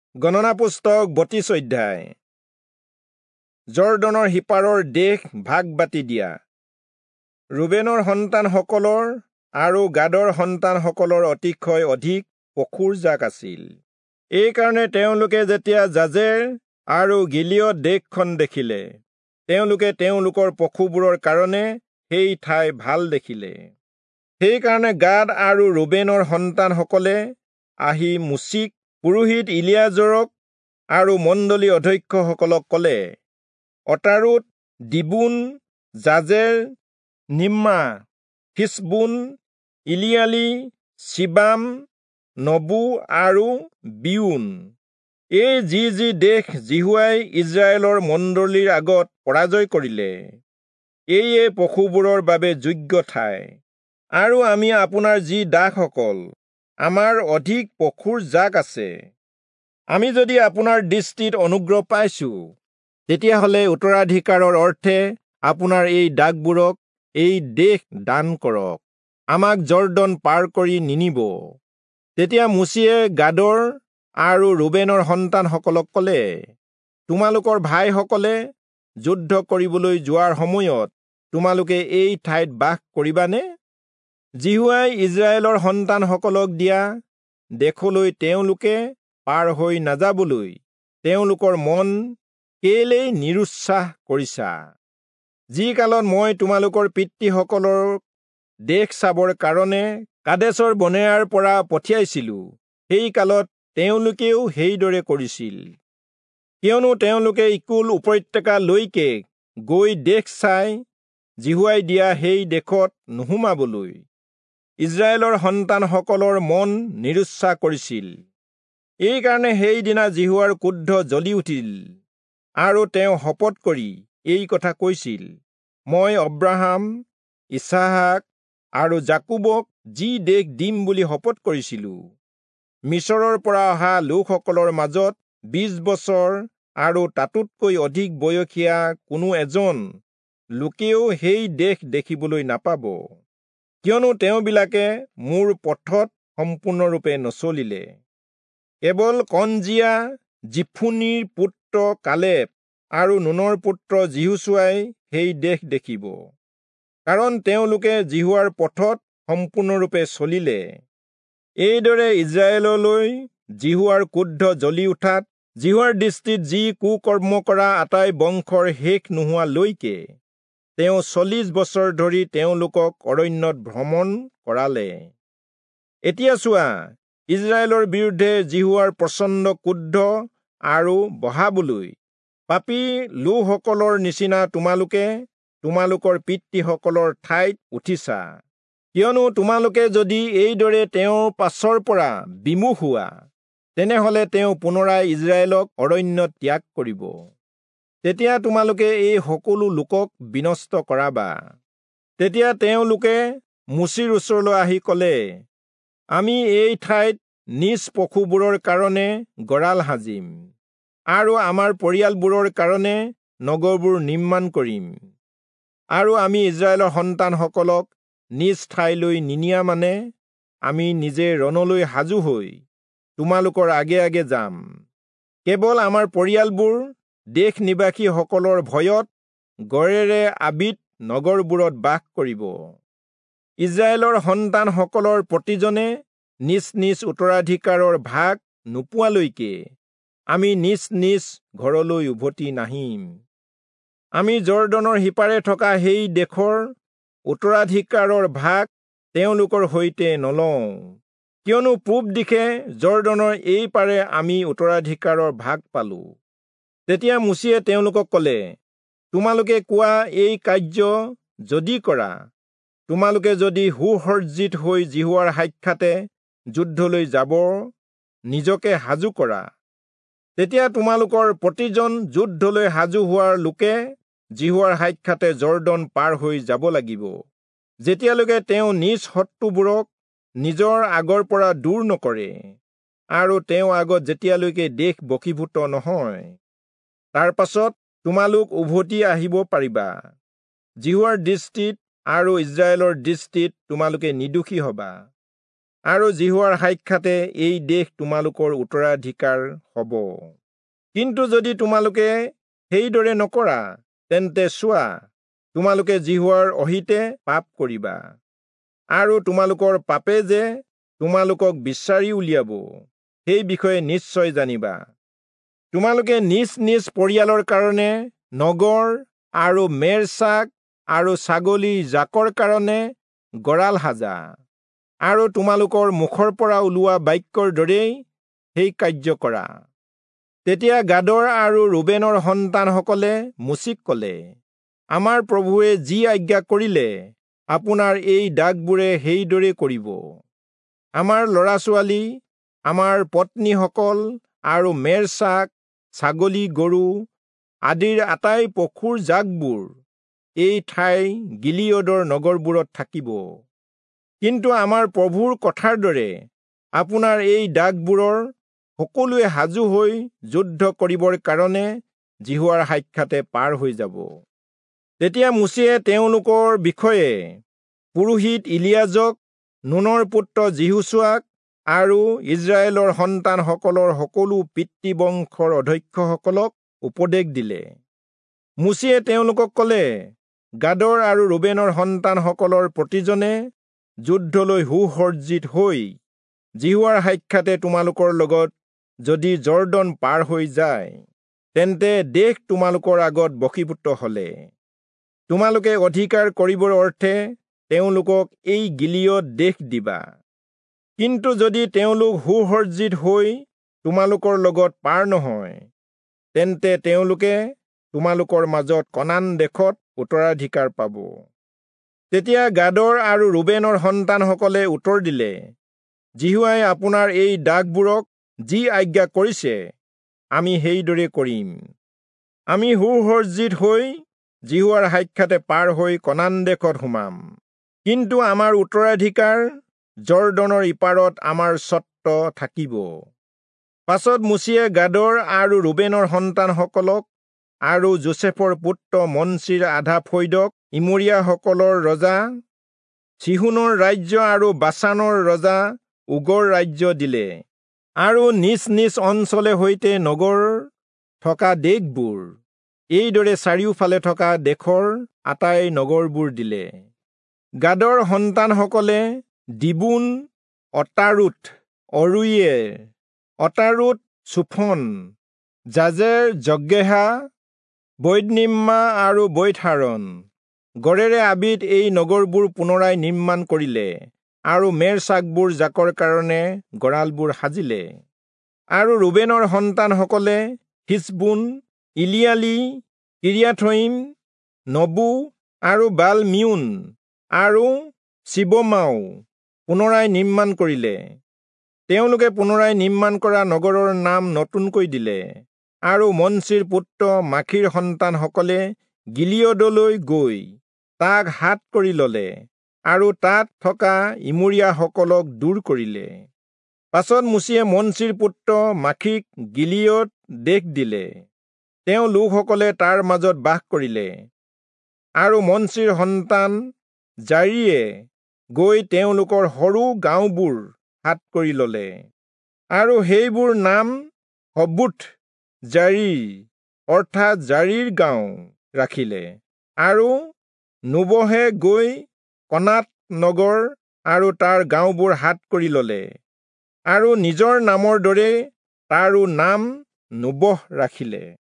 গণনা পুস্তক 32 অধ্যায়। জৰ্দনৰ সিপাৰৰ দেশ ভাগ বাটি দিয়া। ৰুবেনৰ সন্তানসকলৰ আৰু গাদৰ সন্তানসকলৰ অতিশয় অধিক পশুৰ জাক আছিল। এইকাৰণে তেওঁলোকে যেতিয়া জাজেৰ আৰু গিলিয়দ দেশখন দেখিলে, তেওঁলোকে তেওঁলোকৰ পশুবোৰৰ কাৰণে সেই ঠাই ভাল দেখিলে। সেইকাৰণে গাদ আৰু ৰুবেনৰ সন্তানসকলে আহি মুচিক, পুৰোহিত ইলিয়াজৰক আৰু মণ্ডলী অধ্যক্ষসকলক ক'লে, অটাৰোত, দিবোন, জাজেৰ, নিম্মা, হিছবোন, ইলিয়ালি, চিবাম, নবু আৰু বিউন, এই যি দেশ জিহুৱাই ইজৰাইলৰ মণ্ডলীৰ আগত পৰাজয় কৰিলে, এইয়ে পশুবোৰৰ বাবে যোগ্য ঠাই। আৰু আমি আপোনাৰ যি দাসসকল, আমাৰ অধিক পশুৰ জাক আছে। আমি যদি আপোনাৰ দৃষ্টিত অনুগ্ৰহ পাইছো, তেতিয়াহ'লে উত্তৰাধিকাৰৰ অৰ্থে আপোনাৰ এই দাসবোৰক এই দেশ দান কৰক, আমাক জৰ্দন পাৰ কৰি নিনিব। তেতিয়া মুচিয়ে গাদৰ আৰু ৰুবেনৰ সন্তানসকলক ক'লে, তোমালোকৰ ভাইসকলে যুদ্ধ কৰিবলৈ যোৱাৰ সময়ত তোমালোকে এই ঠাইত বাস কৰিবানে? জিহুৱাই ইজৰাইলৰ সন্তানসকলক দিয়া দেশলৈ তেওঁলোকে পাৰ হৈ নাযাবলৈ তেওঁলোকৰ মন কেলেই নিৰুৎসাহ কৰিছা? যি কালত মই তোমালোকৰ পিতৃসকলৰ দেশ চাবৰ কাৰণে কাদেশৰ বনেয়াৰ পৰা পঠিয়াইছিলো, সেই কালত তেওঁলোকেও সেইদৰে কৰিছিল। কিয়নো তেওঁলোকে ইকুল উপত্যকালৈকে গৈ দেশ চাই জিহুৱাই দিয়া সেই দেশত নোসোমাবলৈ ইজৰাইলৰ সন্তানসকলৰ মন নিৰুৎসাহ কৰিছিল। এইকাৰণে সেইদিনা জিহুৱাৰ ক্ৰোধ জ্বলি উঠিল আৰু তেওঁ শপত কৰি এই কথা কৈছিল, মই অব্ৰাহাম, ইছহাক আৰু জাকোবক যি দেশ দিম বুলি শপত কৰিছিলো, মিছৰৰ পৰা অহা লোকসকলৰ মাজত 20 বছৰ আৰু তাতোতকৈ অধিক বয়সীয়া কোনো এজন লোকেও সেই দেশ দেখিবলৈ নাপাব। কিয়নো তেওঁবিলাকে মোৰ পথত সম্পূৰ্ণৰূপে নচলিলে। কেৱল কণজীয়া জিফুনিৰ পুত্ৰ কালেব আৰু নুনৰ পুত্ৰ জিহুশ্বুৱাই সেই দেশ দেখিব, কাৰণ তেওঁলোকে জিহুৱাৰ পথত সম্পূৰ্ণৰূপে চলিলে। এইদৰে ইজৰাইললৈ জিহুৱাৰ ক্ৰোধ জ্বলি উঠাত জিহুৱাৰ দৃষ্টিত যি কুকৰ্ম কৰা আটাই বংশৰ শেষ নোহোৱালৈকে তেওঁ 40 বছৰ ধৰি তেওঁলোকক অৰণ্যত ভ্ৰমণ কৰালে। এতিয়া চোৱা, ইজৰাইলৰ বিৰুদ্ধে জিহুৱাৰ প্ৰচণ্ড ক্ৰোধ আৰু বঢ়াবলৈ পাপী লোকসকলৰ নিচিনা তোমালোকে তোমালোকৰ পিতৃসকলৰ ঠাইত উঠিছা। কিয়নো তোমালোকে যদি এইদৰে তেওঁৰ পাছৰ পৰা বিমুখ হোৱা, তেনেহ'লে তেওঁ পুনৰাই ইজৰাইলক অৰণ্যত ত্যাগ কৰিব। তেতিয়া তোমালোকে এই সকলো লোকক বিনষ্ট কৰাবা। তেতিয়া তেওঁলোকে মুচিৰ ওচৰলৈ আহি ক'লে, আমি এই ঠাইত নিজ পশুবোৰৰ কাৰণে গঁড়াল সাজিম আৰু আমাৰ পৰিয়ালবোৰৰ কাৰণে নগৰবোৰ নিৰ্মাণ কৰিম। আৰু আমি ইজৰাইলৰ সন্তানসকলক নিজ ঠাইলৈ নিনিয়া মানে আমি নিজে ৰণলৈ সাজু হৈ তোমালোকৰ আগে আগে যাম। কেৱল আমাৰ পৰিয়ালবোৰ দেশ নিবাসীসকলৰ ভয়ত গড়েৰে আবৃত নগৰবোৰত বাস কৰিব। ইজৰাইলৰ সন্তানসকলৰ প্ৰতিজনে নিজ নিজ উত্তৰাধিকাৰৰ ভাগ নোপোৱালৈকে আমি নিজ নিজ ঘৰলৈ উভতি নাহিম। আমি জৰ্দনৰ সিপাৰে থকা সেই দেশৰ উত্তৰাধিকাৰৰ ভাগ তেওঁলোকৰ সৈতে নলওঁ, কিয়নো পূব দিশে জৰ্দনৰ এই পাৰে আমি উত্তৰাধিকাৰৰ ভাগ পালো। তেতিয়া মুচিয়ে তেওঁলোকক ক'লে, তোমালোকে কোৱা এই কাৰ্য যদি কৰা, তোমালোকে যদি সুসজ্জিত হৈ জিহুৱাৰ সাক্ষাতে যুদ্ধলৈ যাব নিজকে সাজু কৰা, তেতিয়া তোমালোকৰ প্ৰতিজন যুদ্ধলৈ সাজু হোৱাৰ লোকে জিহুৱাৰ সাক্ষাতে জৰ্দন পাৰ হৈ যাব লাগিব, যেতিয়ালৈকে তেওঁ নিজ শত্ৰুবোৰক নিজৰ আগৰ পৰা দূৰ নকৰে আৰু তেওঁ আগত যেতিয়ালৈকে দেশ বশীভূত নহয়। তাৰ পাছত তোমালোক উভতি আহিব পাৰিবা। জিহুৱাৰ দৃষ্টিত আৰু ইজৰাইলৰ দৃষ্টিত তোমালোকে নিৰ্দোষী হবা। আৰু জিহুৱাৰ সাক্ষাতে এই দেশ তোমালোকৰ উত্তৰাধিকাৰ হ'ব। কিন্তু যদি তোমালোকে সেইদৰে নকৰা, তেন্তে চোৱা, তোমালোকে জিহুৱাৰ অহিতে পাপ কৰিবা, আৰু তোমালোকৰ পাপে যে তোমালোকক বিচাৰি উলিয়াব, সেই বিষয়ে নিশ্চয় জানিবা। তোমালোকে নিজ নিজ পৰিয়ালৰ কাৰণে নগৰ আৰু মেৰ চাক আৰু ছাগলী জাকৰ কাৰণে গঁড়াল সাজা, আৰু তোমালোকৰ মুখৰ পৰা ওলোৱা বাক্যৰ দৰেই সেই কাৰ্য কৰা। তেতিয়া গাদৰ আৰু ৰুবেনৰ সন্তানসকলে মুচিক ক'লে, আমাৰ প্ৰভুৱে যি আজ্ঞা কৰিলে আপোনাৰ এই দাগবোৰে সেইদৰে কৰিব। আমাৰ ল'ৰা-ছোৱালী, আমাৰ পত্নীসকল আৰু মেৰ চাক, ছাগলী গৰু আদিৰ আটাই পশুৰ জাকবোৰ এই ঠাই গিলিয়দৰ নগৰবোৰত থাকিব। কিন্তু আমাৰ প্ৰভুৰ কথাৰ দৰে আপোনাৰ এই দাগবোৰৰ সকলোৱে সাজু হৈ যুদ্ধ কৰিবৰ কাৰণে জিহুৱাৰ সাক্ষাতে পাৰ হৈ যাব। তেতিয়া মুচিয়ে তেওঁলোকৰ বিষয়ে পুৰোহিত ইলিয়াজক, নুনৰ পুত্ৰ যিহোছুৱাক আৰু ইজৰাইলৰ সন্তানসকলৰ সকলো পিতৃবংশৰ অধ্যক্ষসকলক উপদেশ দিলে। মুচিয়ে তেওঁলোকক ক'লে, গাদৰ আৰু ৰুবেনৰ সন্তানসকলৰ প্ৰতিজনে যুদ্ধলৈ সুসজ্জিত হৈ জিহুৱাৰ সাক্ষাতে তোমালোকৰ লগত যদি জৰ্দন পাৰ হৈ যায়, তেন্তে দেশ তোমালোকৰ আগত বশীভূত হ'লে তোমালোকে অধিকাৰ কৰিবৰ অৰ্থে তেওঁলোকক এই গিলিয়দ দেশ দিবা। কিন্তু যদি তেওঁলোক সুসজ্জিত হৈ তোমালোকৰ লগত পাৰ নহয়, তেন্তে তেওঁলোকে তোমালোকৰ মাজত কনান দেশত উত্তৰাধিকাৰ পাব। তেতিয়া গাদৰ আৰু ৰুবেনৰ সন্তানসকলে উত্তৰ দিলে, জিহুৱাই আপোনাৰ এই দাগবোৰক যি আজ্ঞা কৰিছে আমি সেইদৰে কৰিম। আমি সুসজ্জিত হৈ জিহুৱাৰ সাক্ষাতে পাৰ হৈ কনান দেশত সোমাম। কিন্তু আমাৰ উত্তৰাধিকাৰ জৰ্দনৰ ইপাৰত আমাৰ স্বত্ব থাকিব। পাছত মুচিয়ে গাদৰ আৰু ৰুবেনৰ সন্তানসকলক আৰু যোছেফৰ পুত্ৰ মনচিৰ আধা ফৈদক ইমৰীয়াসকলৰ ৰজা চিহুনৰ ৰাজ্য আৰু বাছানৰ ৰজা ওগৰ ৰাজ্য দিলে, আৰু নিজ নিজ অঞ্চলে সৈতে নগৰ থকা দেশবোৰ, এইদৰে চাৰিওফালে থকা দেশৰ আটাই নগৰবোৰ দিলে। গাদৰ সন্তানসকলে দিবোন, অটাৰুত, অৰুয়েৰ, অটাৰুত, চুফন, জাজেৰ, জগেহা, বৈদনিম্মা আৰু বৈতহাৰন গড়েৰে আবিদ এই নগৰবোৰ পুনৰাই নিৰ্মাণ কৰিলে, আৰু মেৰ চাকবোৰ জাকৰ কাৰণে গঁড়ালবোৰ সাজিলে। আৰু ৰুবেনৰ সন্তানসকলে হিছবোন, ইলিয়ালি, কিৰিয়াথয়িম, নবু আৰু বাল মিউন আৰু চিবমাও পুনৰাই নিৰ্মাণ কৰিলে। তেওঁলোকে পুনৰাই নিৰ্মাণ কৰা নগৰৰ নাম নতুনকৈ দিলে। আৰু মনচিৰ পুত্ৰ মাখীৰ সন্তানসকলে গিলিয়দলৈ গৈ তাক হাত কৰি ল'লে আৰু তাত থকা ইমৰীয়াসকলক দূৰ কৰিলে। পাছত মুচিয়ে মনচিৰ পুত্ৰ মাখীক গিলিয়দ দেশ দিলে। তেওঁ লোকসকলে তাৰ মাজত বাস কৰিলে। আৰু মনচিৰ সন্তান জাৰিয়ে গৈ তেওঁলোকৰ সৰু গাঁওবোৰ হাত কৰি ল'লে, আৰু সেইবোৰ নাম হবোথ জাৰিৰ অৰ্থাৎ জাৰিৰ গাঁও ৰাখিলে। আৰু নোবহে গৈ কনাত নগৰ আৰু তাৰ গাঁওবোৰ হাত কৰি ল'লে, আৰু নিজৰ নামৰ দৰে তাৰো নাম নোবহ ৰাখিলে।